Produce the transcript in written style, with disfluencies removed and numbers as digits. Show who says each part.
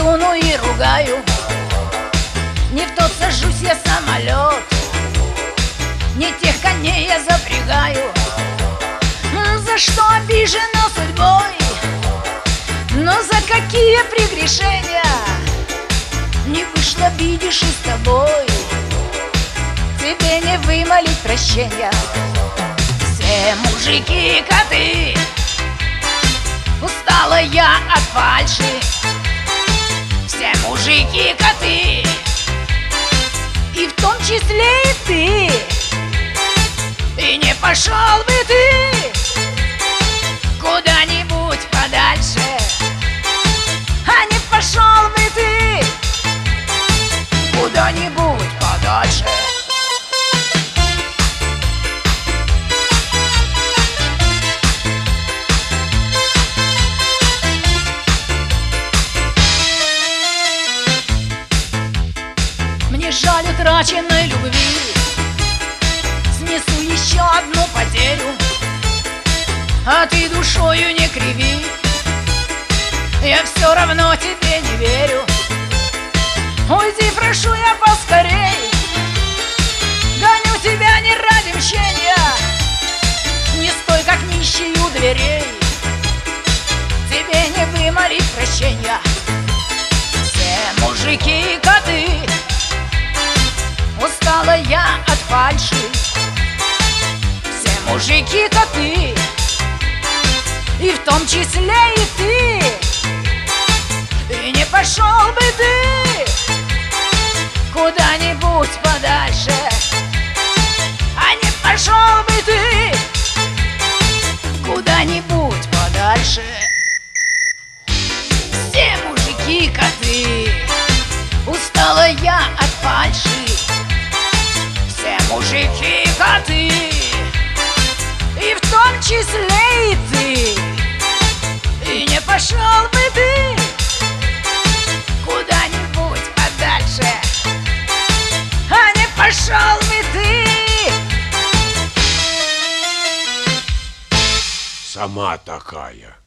Speaker 1: фортуну и ругаю. Не в тот сажусь я самолет, не тех коней я запрягаю. За что обижена судьбой, но за какие прегрешения не вышло, видишь, и с тобой тебе не вымолить прощения. Все мужики коты, устала я от фальши. Все мужики коты, и в том числе и ты. И не пошел бы ты куда-нибудь подальше, а не пошел бы ты куда-нибудь подальше. Мне жаль утраченной любви, снесу еще одну потерю, а ты душою не криви, я все равно тебе не верю. Уйди, прошу я поскорей, гоню тебя не ради мщения. Не стой, как нищий у дверей, тебе не вымолить прощения. Все мужики коты, устала я от фальши. Все мужики коты, и в том числе и ты. И не пошел бы ты куда-нибудь подальше, а не пошел бы ты куда-нибудь подальше. Все мужики коты, устала я от фальши. Все мужики коты, и в том числе и ты. И не пошел бы ты куда-нибудь подальше, а не пошел бы ты.
Speaker 2: Сама такая.